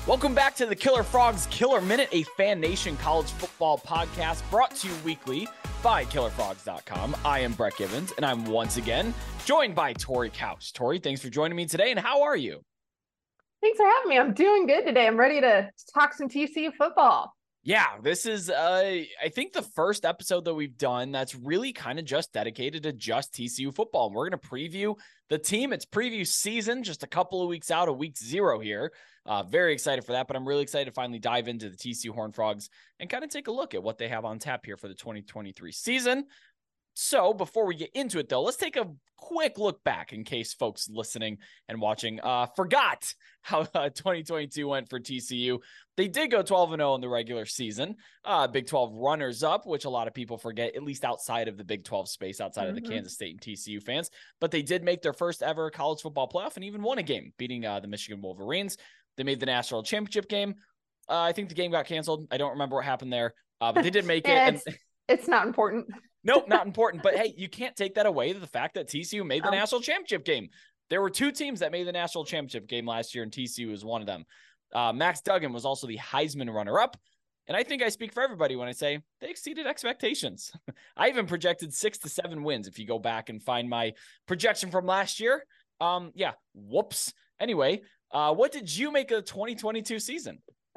Welcome back to the Killer Frogs Killer Minute, a Fan Nation college football podcast brought to you weekly by KillerFrogs.com. I am Brett Gibbons, and I'm once again joined by Tori Couch. Tori, thanks for joining me today, and how are you? Thanks for having me. I'm doing good today. I'm ready to talk some TCU football. Yeah, this is, I think, the first episode that we've done that's really kind of just dedicated to just TCU football. And we're going to preview the team. It's preview season, just a couple of weeks out of week 0 here. Very excited for that, but I'm really excited to finally dive into the TCU Horned Frogs and kind of take a look at what they have on tap here for the 2023 season. So before we get into it, though, let's take a quick look back in case folks listening and watching forgot how 2022 went for TCU. They did go 12-0 in the regular season. Big 12 runners-up, which a lot of people forget, at least outside of the Big 12 space, outside of the Kansas State and TCU fans. But they did make their first ever college football playoff and even won a game, beating the Michigan Wolverines. They made the national championship game. I think the game got canceled. I don't remember what happened there, but they did make it. It's not important. Nope, not important. But hey, you can't take that away to the fact that TCU made the national championship game. There were 2 teams that made the national championship game last year, and TCU was one of them. Max Duggan was also the Heisman runner-up. And I think I speak for everybody when I say they exceeded expectations. I even projected 6 to 7 wins if you go back and find my projection from last year. Yeah, whoops. Anyway, what did you make of the 2022 season?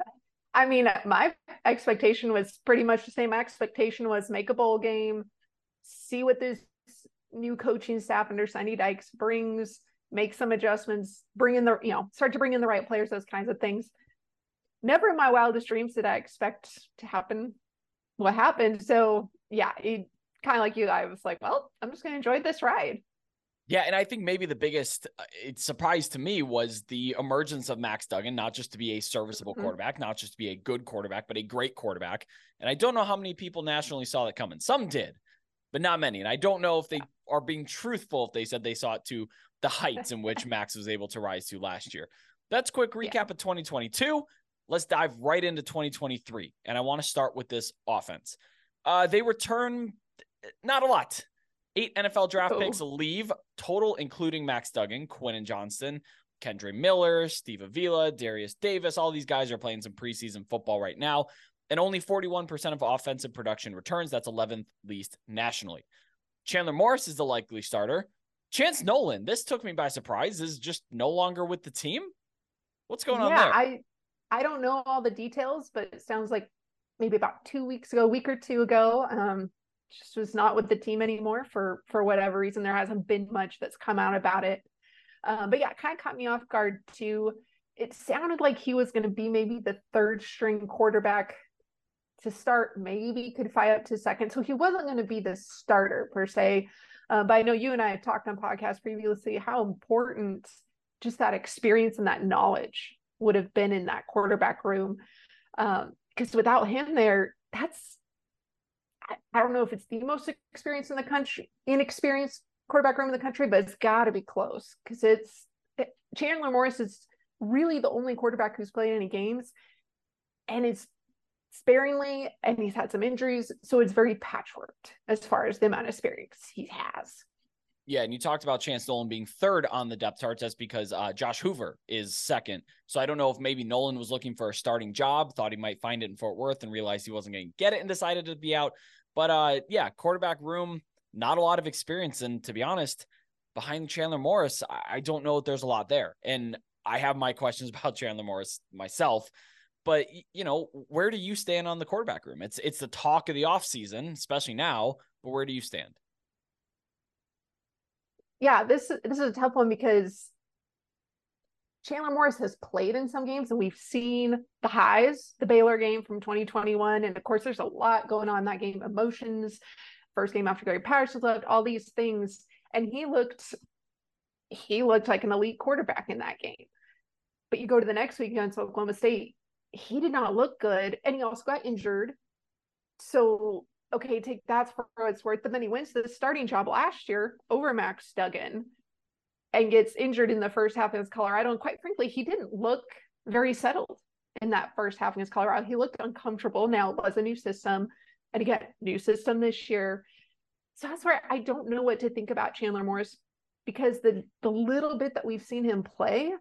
I mean, my expectation was pretty much the same. My expectation was make a bowl game, see what this new coaching staff under Sonny Dykes brings, make some adjustments, start to bring in the right players, those kinds of things. Never in my wildest dreams did I expect to happen what happened. So yeah, it kind of like you, I was like, well, I'm just going to enjoy this ride. Yeah, and I think maybe the biggest surprise to me was the emergence of Max Duggan, not just to be a serviceable quarterback, not just to be a good quarterback, but a great quarterback. And I don't know how many people nationally saw that coming. Some did, but not many. And I don't know if they are being truthful if they said they saw it to the heights in which Max was able to rise to last year. That's a quick recap of 2022. Let's dive right into 2023. And I want to start with this offense. They return not a lot. 8 NFL draft picks leave total, including Max Duggan, Quinton Johnston, Kendre Miller, Steve Avila, Darius Davis. All these guys are playing some preseason football right now. And only 41% of offensive production returns. That's 11th least nationally. Chandler Morris is the likely starter. Chance Nolan, this took me by surprise, is just no longer with the team. What's going on there? I don't know all the details, but it sounds like maybe about 2 weeks ago, a week or two ago, just was not with the team anymore for whatever reason. There hasn't been much that's come out about it. But yeah, it kind of caught me off guard too. It sounded like he was going to be maybe the 3rd string quarterback to start, maybe could fly up to 2nd. So he wasn't going to be the starter per se. But I know you and I have talked on podcasts previously how important just that experience and that knowledge would have been in that quarterback room. Because without him there, I don't know if it's the most inexperienced quarterback room in the country, but it's got to be close because Chandler Morris is really the only quarterback who's played any games, and it's sparingly, and he's had some injuries, so it's very patchworked as far as the amount of experience he has. Yeah, and you talked about Chance Nolan being 3rd on the depth charts. That's because Josh Hoover is 2nd. So I don't know if maybe Nolan was looking for a starting job, thought he might find it in Fort Worth and realized he wasn't going to get it and decided to be out. But yeah, quarterback room, not a lot of experience. And to be honest, behind Chandler Morris, I don't know if there's a lot there. And I have my questions about Chandler Morris myself. But, where do you stand on the quarterback room? It's the talk of the offseason, especially now. But where do you stand? Yeah, this is a tough one because Chandler Morris has played in some games and we've seen the highs, the Baylor game from 2021. And of course, there's a lot going on in that game. Emotions, first game after Gary Patterson left, all these things. And he looked like an elite quarterback in that game. But you go to the next week against Oklahoma State, he did not look good. And he also got injured. So okay, take that for what it's worth. But then he wins the starting job last year over Max Duggan and gets injured in the first half against Colorado. And quite frankly, he didn't look very settled in that first half against Colorado. He looked uncomfortable. Now it was a new system. And again, new system this year. So that's where I don't know what to think about Chandler Morris, because the little bit that we've seen him play,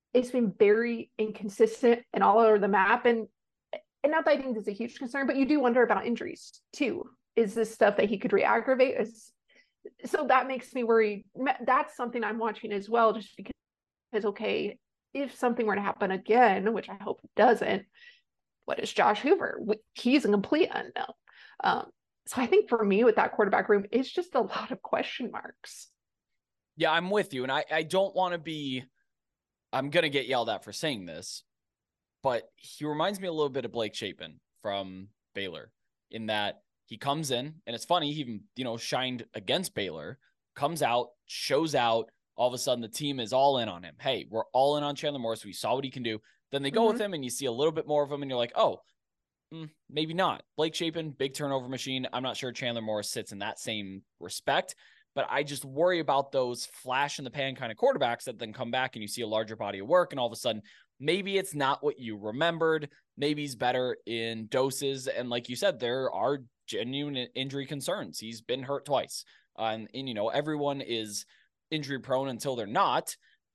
it's been very inconsistent and all over the map. And not that I think this is a huge concern, but you do wonder about injuries too. Is this stuff that he could re-aggravate? So that makes me worried. That's something I'm watching as well, just because, okay, if something were to happen again, which I hope it doesn't, what is Josh Hoover? He's a complete unknown. So I think for me with that quarterback room, it's just a lot of question marks. Yeah, I'm with you. And I don't want to be, I'm going to get yelled at for saying this, but he reminds me a little bit of Blake Shapen from Baylor in that he comes in, and it's funny, he even, shined against Baylor, comes out, shows out. All of a sudden, the team is all in on him. Hey, we're all in on Chandler Morris. We saw what he can do. Then they go with him, and you see a little bit more of him, and you're like, oh, maybe not. Blake Shapen, big turnover machine. I'm not sure Chandler Morris sits in that same respect, but I just worry about those flash in the pan kind of quarterbacks that then come back and you see a larger body of work, and all of a sudden, maybe it's not what you remembered. Maybe he's better in doses. And like you said, there are genuine injury concerns. He's been hurt twice. And everyone is injury prone until they're not.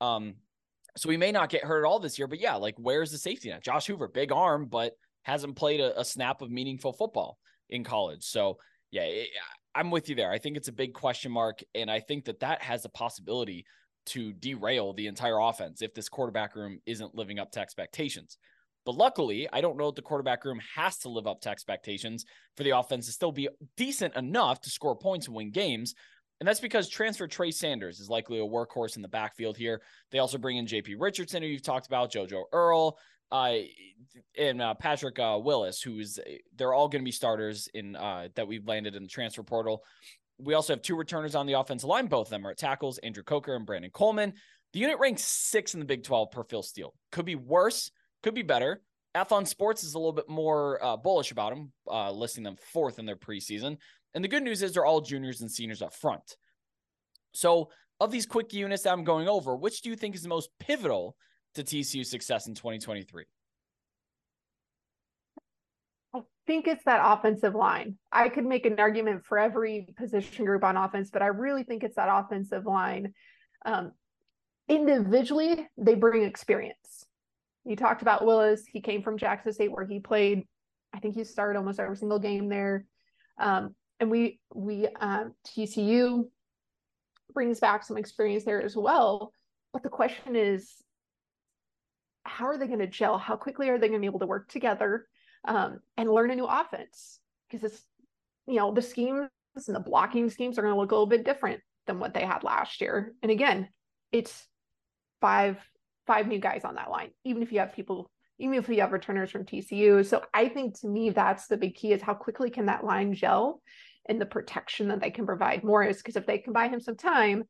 So he may not get hurt at all this year, but yeah, like where's the safety net? Josh Hoover, big arm, but hasn't played a snap of meaningful football in college. So yeah, I'm with you there. I think it's a big question mark. And I think that has a possibility to derail the entire offense if this quarterback room isn't living up to expectations. But luckily, I don't know if the quarterback room has to live up to expectations for the offense to still be decent enough to score points and win games. And that's because transfer Trey Sanders is likely a workhorse in the backfield here. They also bring in J.P. Richardson, who you've talked about, JoJo Earl, and Patrick Willis, they're all going to be starters in that we've landed in the transfer portal. We also have two returners on the offensive line. Both of them are at tackles, Andrew Coker and Brandon Coleman. The unit ranks 6th in the Big 12 per Phil Steele. Could be worse, could be better. Athlon Sports is a little bit more bullish about them, listing them 4th in their preseason. And the good news is they're all juniors and seniors up front. So of these quick units that I'm going over, which do you think is the most pivotal to TCU's success in 2023? I think it's that offensive line. I could make an argument for every position group on offense, but I really think it's that offensive line. Individually, they bring experience. You talked about Willis. He came from Jackson State where he played, I think he started almost every single game there. And TCU brings back some experience there as well. But the question is, how are they going to gel? How quickly are they going to be able to work together and learn a new offense? Because it's, the schemes and the blocking schemes are going to look a little bit different than what they had last year. And again, it's five new guys on that line, even if you have returners from TCU. So I think to me, that's the big key, is how quickly can that line gel and the protection that they can provide Morris. Because if they can buy him some time,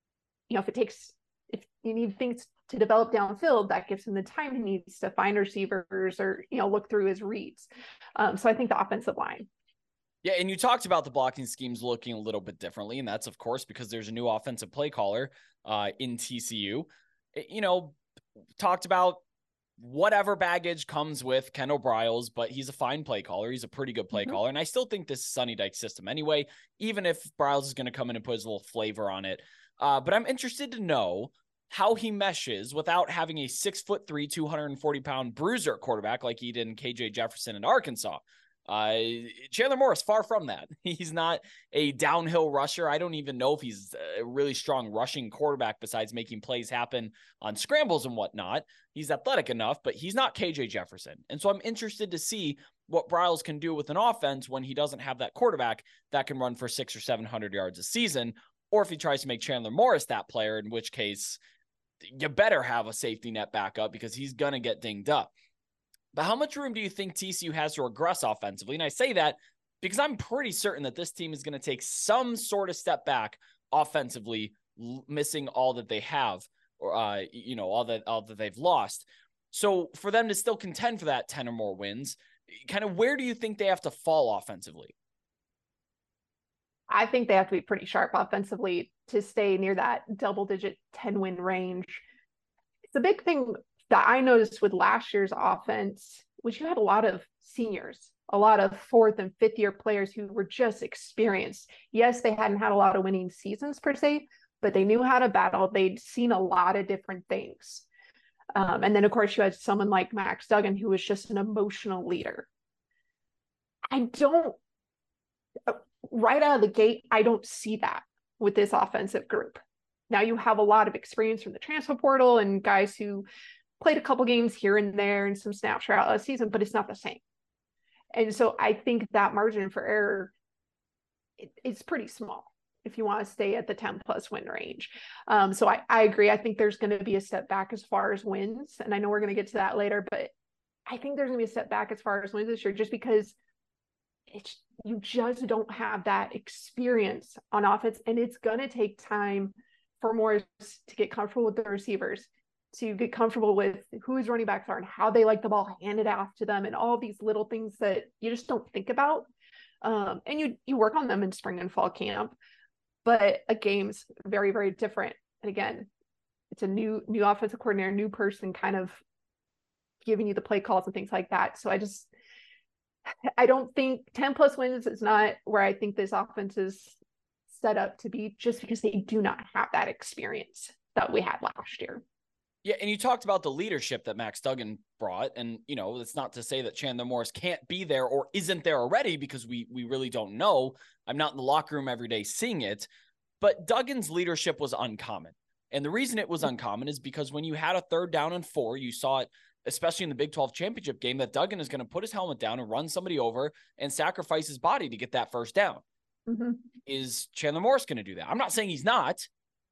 if you need things to develop downfield, that gives him the time he needs to find receivers or, look through his reads. So I think the offensive line. Yeah, and you talked about the blocking schemes looking a little bit differently, and that's, of course, because there's a new offensive play caller in TCU. Talked about whatever baggage comes with Kendall Briles, but he's a fine play caller. He's a pretty good play caller, and I still think this is Sonny Dykes' system anyway, even if Briles is going to come in and put his little flavor on it. But I'm interested to know how he meshes without having a 6'3", 240-pound bruiser quarterback like he did in KJ Jefferson in Arkansas. Chandler Morris, far from that. He's not a downhill rusher. I don't even know if he's a really strong rushing quarterback besides making plays happen on scrambles and whatnot. He's athletic enough, but he's not KJ Jefferson. And so I'm interested to see what Briles can do with an offense when he doesn't have that quarterback that can run for 600 or 700 yards a season, or if he tries to make Chandler Morris that player, in which case you better have a safety net backup because he's going to get dinged up. But how much room do you think TCU has to regress offensively? And I say that because I'm pretty certain that this team is going to take some sort of step back offensively, missing all that they have, or all that they've lost. So for them to still contend for that 10 or more wins, kind of where do you think they have to fall offensively? I think they have to be pretty sharp offensively to stay near that double-digit 10-win range. It's a big thing that I noticed with last year's offense, which you had a lot of seniors, a lot of 4th and 5th year players who were just experienced. Yes, they hadn't had a lot of winning seasons per se, but they knew how to battle. They'd seen a lot of different things. And then, of course, you had someone like Max Duggan, who was just an emotional leader. I don't, right out of the gate, I don't see that with this offensive group. Now you have a lot of experience from the transfer portal and guys who played a couple games here and there and some snaps throughout the season, but it's not the same. And so I think that margin for error, it's pretty small if you want to stay at the 10 plus win range. So I agree. I think there's going to be a step back as far as wins. And I know we're going to get to that later, but I think there's going to be a step back as far as wins this year, just because you just don't have that experience on offense. And it's going to take time for Morris to get comfortable with the receivers, to get comfortable with who his running backs are and how they like the ball handed off to them, and all these little things that you just don't think about. And you work on them in spring and fall camp, but a game's very, very different. And again, it's a new offensive coordinator, new person kind of giving you the play calls and things like that. So I don't think 10 plus wins is not where I think this offense is set up to be, just because they do not have that experience that we had last year. Yeah, and you talked about the leadership that Max Duggan brought, and it's not to say that Chandler Morris can't be there or isn't there already, because we really don't know. I'm not in the locker room every day seeing it, but Duggan's leadership was uncommon. And the reason it was uncommon is because when you had a 3rd down and 4, you saw it, especially in the Big 12 championship game, that Duggan is going to put his helmet down and run somebody over and sacrifice his body to get that 1st down. Mm-hmm. Is Chandler Morris going to do that? I'm not saying he's not.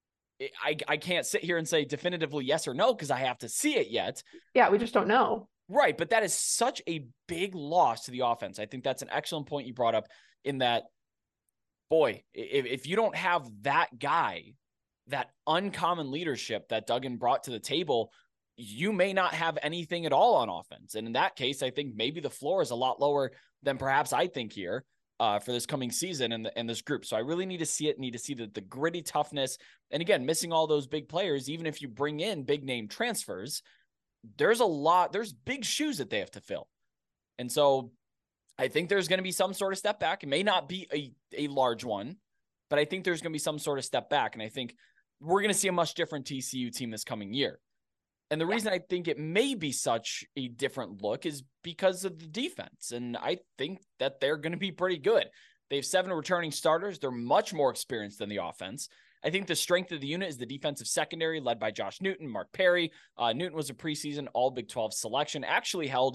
I can't sit here and say definitively yes or no, because I have to see it yet. Yeah, we just don't know. Right, but that is such a big loss to the offense. I think that's an excellent point you brought up, in that, boy, if you don't have that guy, that uncommon leadership that Duggan brought to the table, you may not have anything at all on offense. And in that case, I think maybe the floor is a lot lower than perhaps I think here for this coming season and this group. So I really need to see it, need to see the gritty toughness. And again, missing all those big players, even if you bring in big name transfers, there's big shoes that they have to fill. And so I think there's going to be some sort of step back. It may not be a large one, but I think there's going to be some sort of step back. And I think we're going to see a much different TCU team this coming year. And the reason I think it may be such a different look is because of the defense. And I think that they're going to be pretty good. They have 7 returning starters. They're much more experienced than the offense. I think the strength of the unit is the defensive secondary, led by Josh Newton, Mark Perry. Newton was a preseason all Big 12 selection, actually held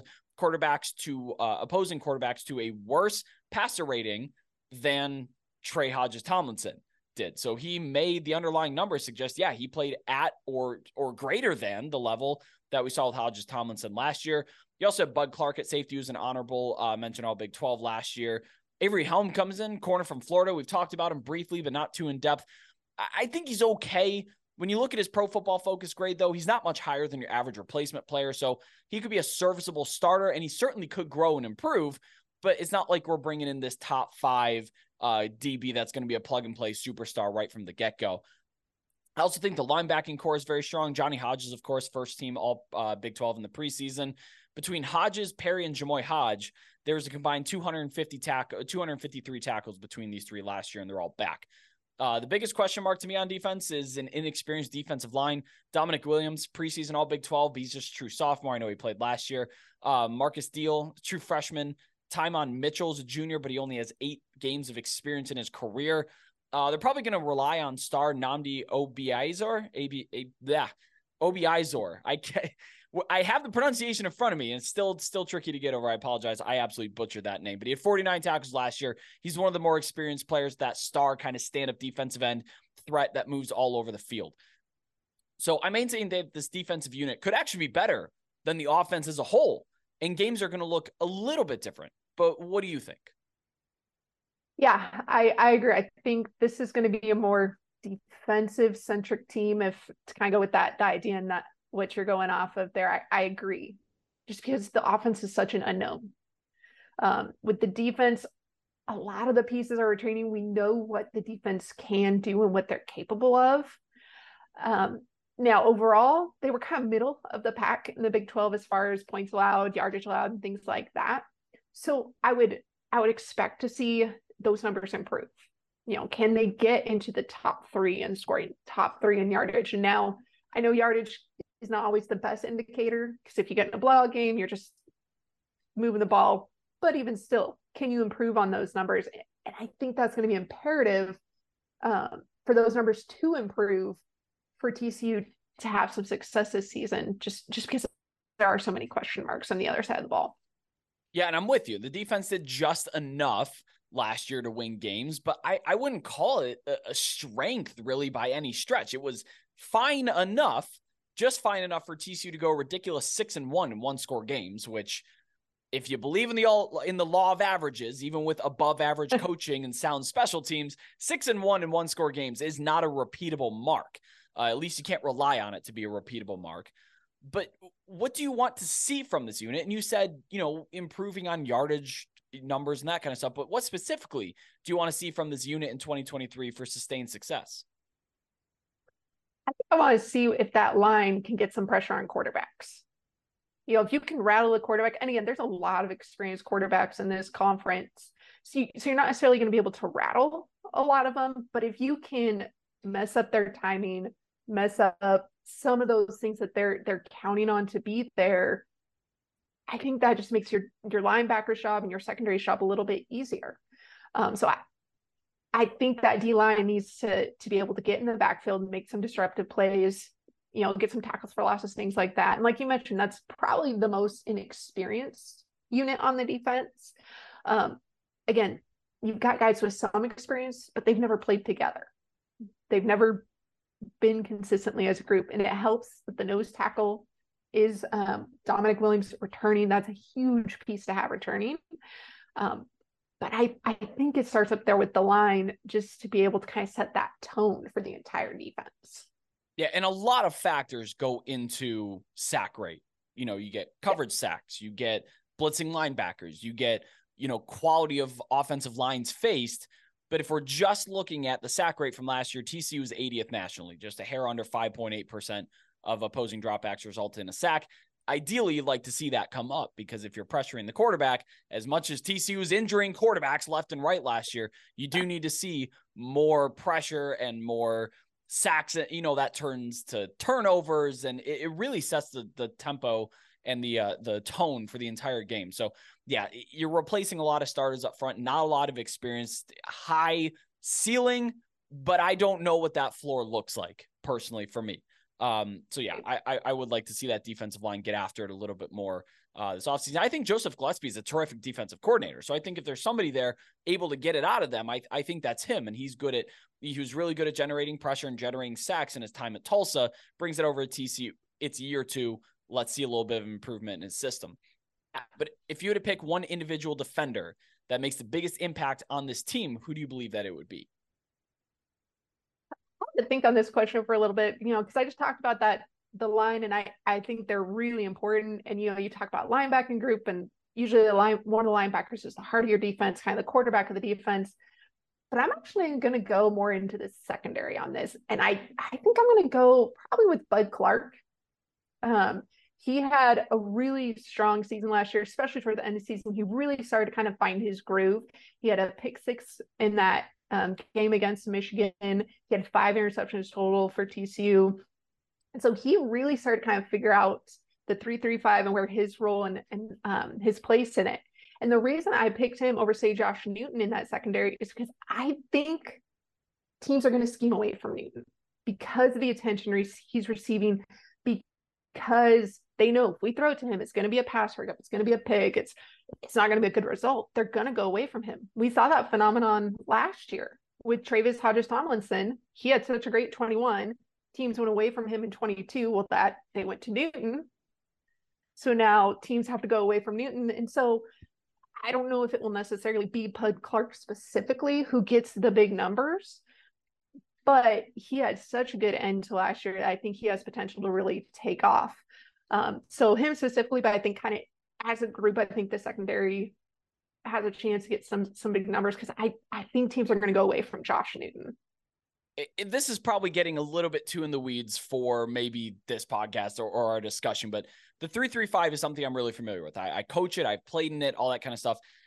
opposing quarterbacks to a worse passer rating than Trey Hodges-Tomlinson did. So he made the underlying numbers suggest, he played at or greater than the level that we saw with Hodges-Tomlinson last year. You also have Bud Clark at safety, who's an honorable mention all Big 12 last year. Avery Helm comes in, corner from Florida. We've talked about him briefly, but not too in depth. I think he's okay. When you look at his Pro Football Focus grade, though, he's not much higher than your average replacement player. So he could be a serviceable starter, and he certainly could grow and improve, but it's not like we're bringing in this top 5 DB that's going to be a plug-and-play superstar right from the get-go. I also think the linebacking core is very strong. Johnny Hodges, of course, first team all Big 12 in the preseason. Between Hodges, Perry, and Jamoy Hodge, there's a combined 253 tackles between these 3 last year, and they're all back. The biggest question mark to me on defense is an inexperienced defensive line. Dominic Williams, preseason all Big 12, but he's just a true sophomore. I know he played last year. Marcus Deal, true freshman. Tymon Mitchell's a junior, but he only has 8 games of experience in his career. They're probably going to rely on star Nnamdi Obiizor. Obiizor. I have the pronunciation in front of me, and it's still tricky to get over. I apologize. I absolutely butchered that name, but he had 49 tackles last year. He's one of the more experienced players, that star kind of stand-up defensive end threat that moves all over the field. So I maintain that this defensive unit could actually be better than the offense as a whole, and games are going to look a little bit different. But what do you think? Yeah, I agree. I think this is going to be a more defensive-centric team, if to kind of go with that idea and not what you're going off of there. I agree, just because the offense is such an unknown. With the defense, a lot of the pieces are returning. We know what the defense can do and what they're capable of. Now, overall, they were kind of middle of the pack in the Big 12 as far as points allowed, yardage allowed, and things like that. So I would expect to see those numbers improve. Can they get into the top 3 in scoring, top 3 in yardage? And now I know yardage is not always the best indicator, because if you get in a blowout game, you're just moving the ball. But even still, can you improve on those numbers? And I think that's going to be imperative for those numbers to improve for TCU to have some success this season, just because there are so many question marks on the other side of the ball. Yeah, and I'm with you. The defense did just enough last year to win games, but I wouldn't call it a strength really by any stretch. It was fine enough, just fine enough for TCU to go a ridiculous 6-1 in one-score games, which, if you believe in the law of averages, even with above average coaching and sound special teams, 6-1 in one-score games is not a repeatable mark. At least you can't rely on it to be a repeatable mark. But what do you want to see from this unit? And you said, improving on yardage numbers and that kind of stuff, but what specifically do you want to see from this unit in 2023 for sustained success? I think I want to see if that line can get some pressure on quarterbacks. If you can rattle the quarterback, and again, there's a lot of experienced quarterbacks in this conference. So you're not necessarily going to be able to rattle a lot of them, but if you can mess up their timing, mess up some of those things that they're counting on to be there, I think that just makes your linebacker job and your secondary job a little bit easier. So I think that D-line needs to be able to get in the backfield and make some disruptive plays, get some tackles for losses, things like that. And like you mentioned, that's probably the most inexperienced unit on the defense. Again, you've got guys with some experience, but they've never played together. They've never been consistently as a group, and it helps that the nose tackle is Dominic Williams returning. That's a huge piece to have returning. But I think it starts up there with the line, just to be able to kind of set that tone for the entire defense. Yeah, and a lot of factors go into sack rate. You get coverage sacks, you get blitzing linebackers, you get, quality of offensive lines faced. But if we're just looking at the sack rate from last year, TCU was 80th nationally, just a hair under 5.8% of opposing dropbacks result in a sack. Ideally, you'd like to see that come up, because if you're pressuring the quarterback, as much as TCU is injuring quarterbacks left and right last year, you do need to see more pressure and more sacks. That turns to turnovers, and it really sets the tempo and the tone for the entire game. So yeah, you're replacing a lot of starters up front, not a lot of experience, high ceiling, but I don't know what that floor looks like personally for me. So yeah, I would like to see that defensive line get after it a little bit more this offseason. I think Joseph Gillespie is a terrific defensive coordinator. So I think if there's somebody there able to get it out of them, I think that's him. And he was really good at generating pressure and generating sacks in his time at Tulsa, brings it over to TCU. It's a year or two. Let's see a little bit of improvement in his system. But if you had to pick one individual defender that makes the biggest impact on this team, who do you believe that it would be? I have to think on this question for a little bit, because I just talked about the line, and I think they're really important. And, you talk about linebacking group, and usually one of the linebackers is the heart of your defense, kind of the quarterback of the defense. But I'm actually going to go more into the secondary on this. And I think I'm going to go probably with Bud Clark. He had a really strong season last year, especially toward the end of the season. He really started to kind of find his groove. He had a pick six in that game against Michigan. He had 5 interceptions total for TCU. And so he really started to kind of figure out the 3-3-5 and where his role and his place in it. And the reason I picked him over, say, Josh Newton in that secondary is because I think teams are going to scheme away from Newton because of the attention he's receiving, because they know if we throw it to him, it's going to be a pass breakup, it's going to be a pick, it's not going to be a good result. They're going to go away from him. We saw that phenomenon last year with Travis Hodges-Tomlinson. He had such a great 21. Teams went away from him in 22. Well, they went to Newton. So now teams have to go away from Newton. And so I don't know if it will necessarily be Bud Clark specifically who gets the big numbers, but he had such a good end to last year. I think he has potential to really take off. So him specifically, but I think kind of as a group, I think the secondary has a chance to get some big numbers, because I think teams are going to go away from Josh Newton. This is probably getting a little bit too in the weeds for maybe this podcast or our discussion, but the 3-3-5 is something I'm really familiar with. I coach it. I've played in it, all that kind of stuff.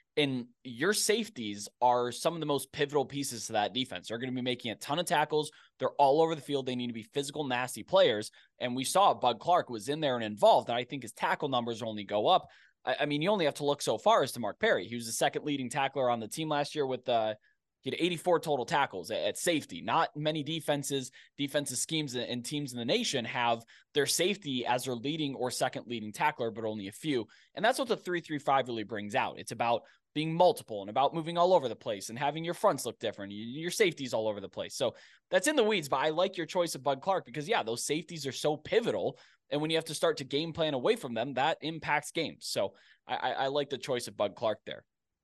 And your safeties are some of the most pivotal pieces to that defense. They're going to be making a ton of tackles. They're all over the field. They need to be physical, nasty players. And we saw Bud Clark was in there and involved. And I think his tackle numbers only go up. I mean, you only have to look so far as to Mark Perry. He was the second leading tackler on the team last year with he had 84 total tackles at safety. Not many defensive schemes and teams in the nation have their safety as their leading or second leading tackler, but only a few. And that's what the 3-3-5 really brings out. It's about being multiple and about moving all over the place and having your fronts look different. Your safeties all over the place. So that's in the weeds, but I like your choice of Bud Clark because, yeah, those safeties are so pivotal. And when you have to start to game plan away from them, that impacts games. So I like the choice of Bud Clark there.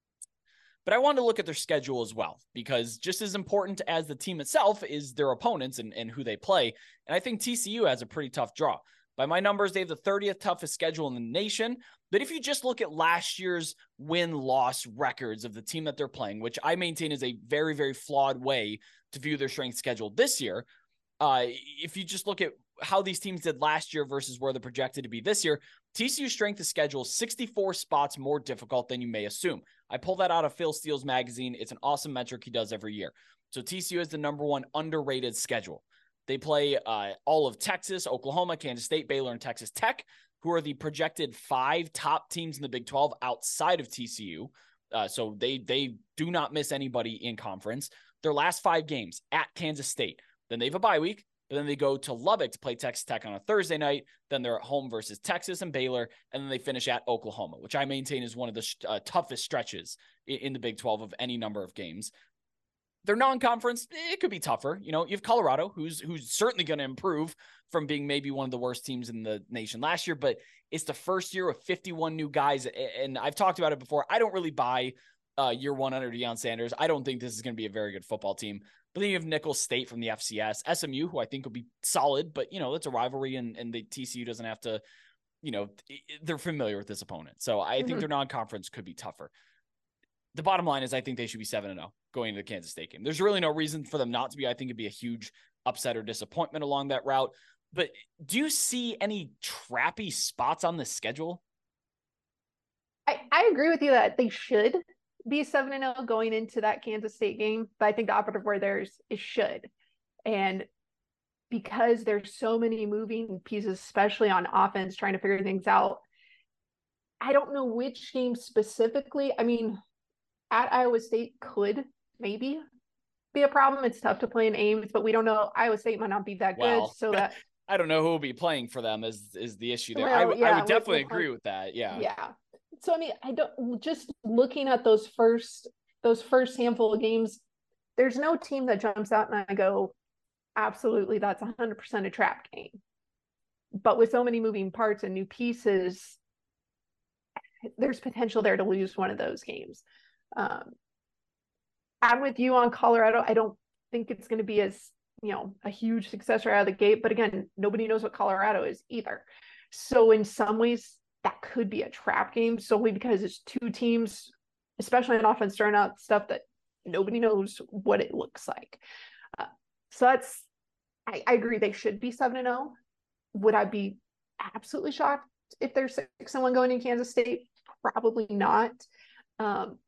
But I wanted to look at their schedule as well, because just as important as the team itself is their opponents and who they play. And I think TCU has a pretty tough draw. By my numbers, they have the 30th toughest schedule in the nation. But if you just look at last year's win-loss records of the team that they're playing, which I maintain is a very, very flawed way to view their strength schedule this year, if you just look at how these teams did last year versus where they're projected to be this year, TCU's strength of schedule is 64 spots more difficult than you may assume. I pulled that out of Phil Steele's magazine. It's an awesome metric he does every year. So TCU is the number one underrated schedule. They play all of Texas, Oklahoma, Kansas State, Baylor, and Texas Tech, who are the projected 5 top teams in the Big 12 outside of TCU. So they do not miss anybody in conference. Their last 5 games at Kansas State. Then they have a bye week, but then they go to Lubbock to play Texas Tech on a Thursday night. Then they're at home versus Texas and Baylor, and then they finish at Oklahoma, which I maintain is one of the toughest stretches in the Big 12 of any number of games. Their non-conference, it could be tougher. You have Colorado, who's certainly going to improve from being maybe one of the worst teams in the nation last year, but it's the first year of 51 new guys. And I've talked about it before. I don't really buy year one under Deion Sanders. I don't think this is going to be a very good football team. But then you have Nicholls State from the FCS, SMU, who I think will be solid, but it's a rivalry and the TCU doesn't have to, they're familiar with this opponent. So I think their non-conference could be tougher. The bottom line is I think they should be 7-0 going into the Kansas State game. There's really no reason for them not to be. I think it'd be a huge upset or disappointment along that route. But do you see any trappy spots on the schedule? I agree with you that they should be 7-0 going into that Kansas State game, but I think the operative word there is should. And because there's so many moving pieces, especially on offense, trying to figure things out, I don't know which game specifically. I mean, at Iowa State could maybe be a problem. It's tough to play in Ames, but we don't know. Iowa State might not be that good. So that I don't know who will be playing for them is the issue there. Well, I would definitely agree with that. Yeah. Yeah. So I mean, I don't, just looking at those first handful of games, there's no team that jumps out and I go, absolutely, that's 100% a trap game. But with so many moving parts and new pieces, there's potential there to lose one of those games. I'm with you on Colorado. I don't think it's going to be as, a huge success right out of the gate. But again, nobody knows what Colorado is either. So in some ways, that could be a trap game solely because it's 2 teams, especially on offense, throwing out stuff that nobody knows what it looks like. So I agree. They should be 7-0. Would I be absolutely shocked if they're 6-1 going in Kansas State? Probably not. But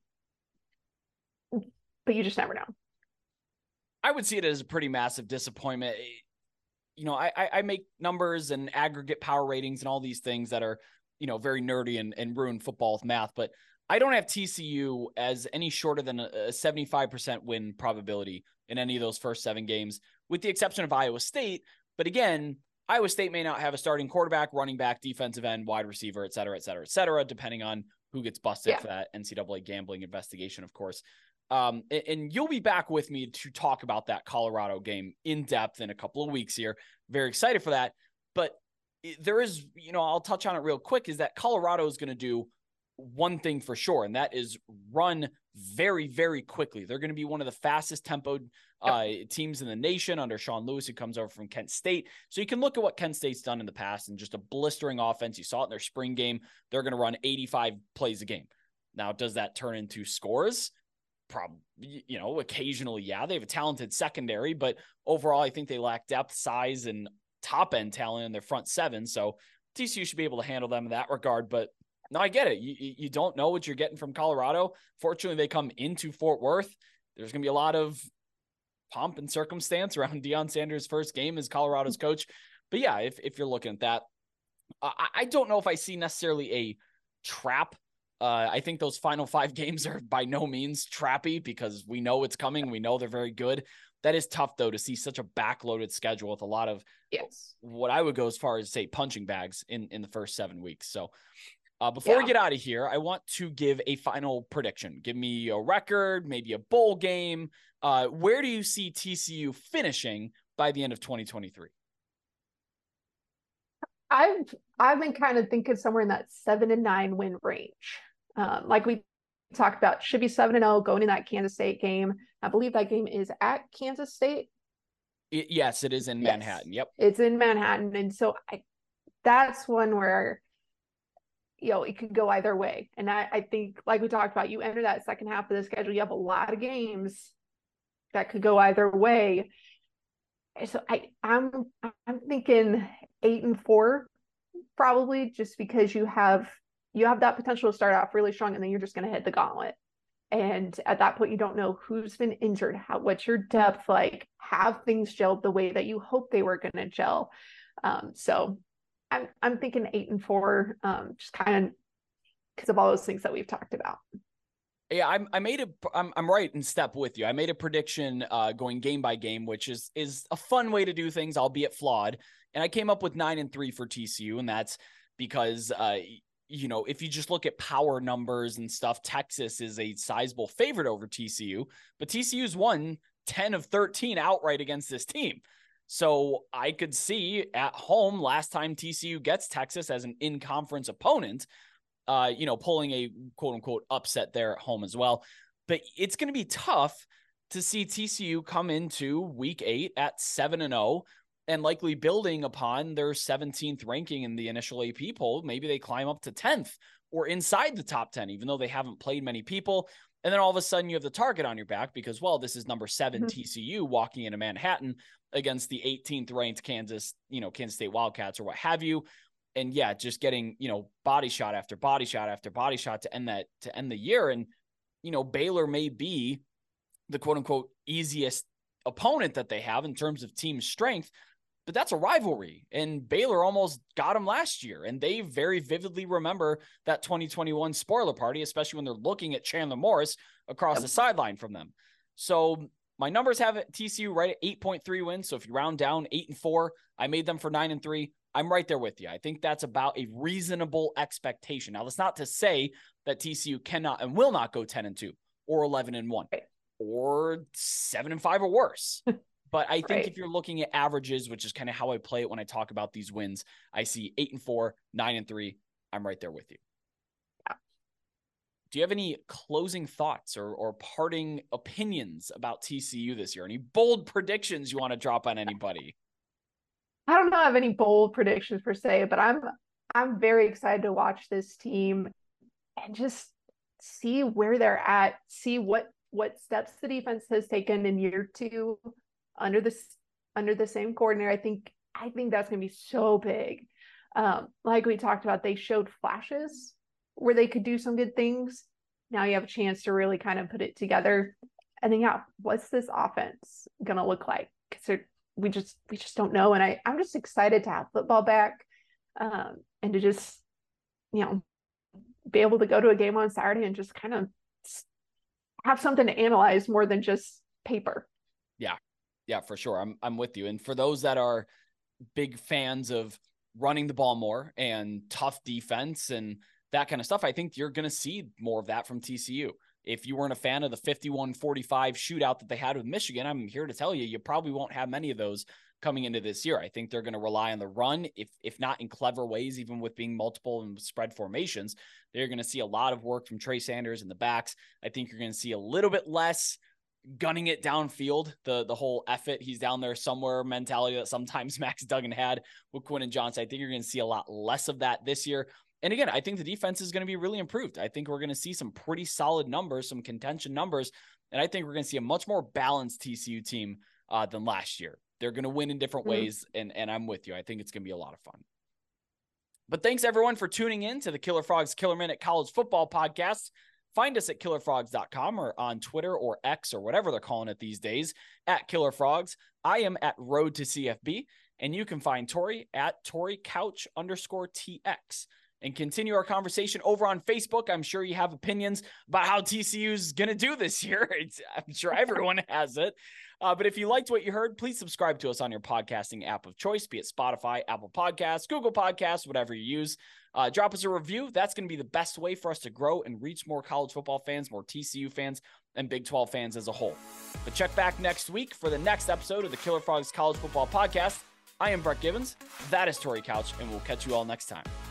you just never know. I would see it as a pretty massive disappointment. I make numbers and aggregate power ratings and all these things that are, very nerdy and ruin football with math, but I don't have TCU as any shorter than a 75% win probability in any of those first 7 games, with the exception of Iowa State. But again, Iowa State may not have a starting quarterback, running back, defensive end, wide receiver, et cetera, depending on who gets busted for that NCAA gambling investigation, of course. And you'll be back with me to talk about that Colorado game in depth in a couple of weeks here. Very excited for that. But there is, I'll touch on it real quick, is that Colorado is going to do one thing for sure, and that is run very, very quickly. They're going to be one of the fastest tempoed teams in the nation under Sean Lewis, who comes over from Kent State. So you can look at what Kent State's done in the past and just a blistering offense. You saw it in their spring game. They're going to run 85 plays a game. Now, does that turn into scores? Probably, occasionally, yeah. They have a talented secondary, but overall, I think they lack depth, size, and top-end talent in their front 7. So TCU should be able to handle them in that regard. But No, I get it. You don't know what you're getting from Colorado. Fortunately, they come into Fort Worth. There's going to be a lot of pomp and circumstance around Deion Sanders' first game as Colorado's coach. But yeah, if you're looking at that, I don't know if I see necessarily a trap. I think those final 5 games are by no means trappy because we know it's coming. We know they're very good. That is tough, though, to see such a backloaded schedule with a lot of what I would go as far as say punching bags in the first 7 weeks. So before we get out of here, I want to give a final prediction. Give me a record, maybe a bowl game. Where do you see TCU finishing by the end of 2023? I've been kind of thinking somewhere in that 7-9 win range. Like we talked about, should be 7-0 going in that Kansas State game. I believe that game is at Kansas State. Yes, it is in Manhattan. Yep. It's in Manhattan. And so that's one where, it could go either way. And I think, like we talked about, you enter that second half of the schedule, you have a lot of games that could go either way. So I'm thinking 8-4, probably, just because you have that potential to start off really strong, and then you're just going to hit the gauntlet. And at that point, you don't know who's been injured, what's your depth like, have things gelled the way that you hope they were going to gel. So I'm thinking 8-4, just kind of because of all those things that we've talked about. Yeah, I'm right in step with you. I made a prediction going game by game, which is a fun way to do things, albeit flawed. And I came up with 9-3 for TCU, and that's because if you just look at power numbers and stuff, Texas is a sizable favorite over TCU, but TCU's won 10 of 13 outright against this team. So I could see at home last time TCU gets Texas as an in-conference opponent, pulling a quote unquote upset there at home as well. But it's going to be tough to see TCU come into week 8 at 7-0 and likely building upon their 17th ranking in the initial AP poll. Maybe they climb up to 10th or inside the top 10, even though they haven't played many people. And then all of a sudden you have the target on your back because, well, this is number 7 TCU walking into Manhattan against the 18th ranked Kansas State Wildcats or what have you. And yeah, just getting, body shot after body shot after body shot to end the year. And, Baylor may be the quote unquote easiest opponent that they have in terms of team strength, but that's a rivalry. And Baylor almost got them last year. And they very vividly remember that 2021 spoiler party, especially when they're looking at Chandler Morris across the sideline from them. So my numbers have it TCU right at 8.3 wins. So if you round down 8-4, I made them for 9-3. I'm right there with you. I think that's about a reasonable expectation. Now, that's not to say that TCU cannot and will not go 10-2 or 11-1 or 7-5 or worse. But I think if you're looking at averages, which is kind of how I play it when I talk about these wins, I see 8-4, 9-3. I'm right there with you. Yeah. Do you have any closing thoughts or parting opinions about TCU this year? Any bold predictions you want to drop on anybody? I don't have any bold predictions per se, but I'm very excited to watch this team and just see where they're at, see what steps the defense has taken in year 2 under the same coordinator. I think that's going to be so big. Like we talked about, they showed flashes where they could do some good things. Now you have a chance to really kind of put it together. And then, what's this offense going to look like? Because we just don't know. And I'm just excited to have football back, and to just, be able to go to a game on Saturday and just kind of have something to analyze more than just paper. Yeah, for sure. I'm with you. And for those that are big fans of running the ball more and tough defense and that kind of stuff, I think you're going to see more of that from TCU. If you weren't a fan of the 51-45 shootout that they had with Michigan, I'm here to tell you, you probably won't have many of those coming into this year. I think they're going to rely on the run, if not in clever ways, even with being multiple and spread formations. They're going to see a lot of work from Trey Sanders in the backs. I think you're going to see a little bit less gunning it downfield, the whole F it, he's down there somewhere mentality that sometimes Max Duggan had with Quentin Johnson. I think you're going to see a lot less of that this year. And again, I think the defense is going to be really improved. I think we're going to see some pretty solid numbers, some contention numbers. And I think we're going to see a much more balanced TCU team than last year. They're going to win in different ways. And I'm with you. I think it's going to be a lot of fun. But thanks everyone for tuning in to the Killer Frogs Killer Minute College Football Podcast. Find us at killerfrogs.com or on Twitter or X or whatever they're calling it these days at Killer Frogs. I am at Road to CFB, and you can find Tori at ToriCouch_TX. And continue our conversation over on Facebook. I'm sure you have opinions about how TCU is going to do this year. I'm sure everyone has it. But if you liked what you heard, please subscribe to us on your podcasting app of choice, be it Spotify, Apple Podcasts, Google Podcasts, whatever you use. Drop us a review. That's going to be the best way for us to grow and reach more college football fans, more TCU fans, and Big 12 fans as a whole. But check back next week for the next episode of the Killer Frogs College Football Podcast. I am Brett Gibbons. That is Tori Couch, and we'll catch you all next time.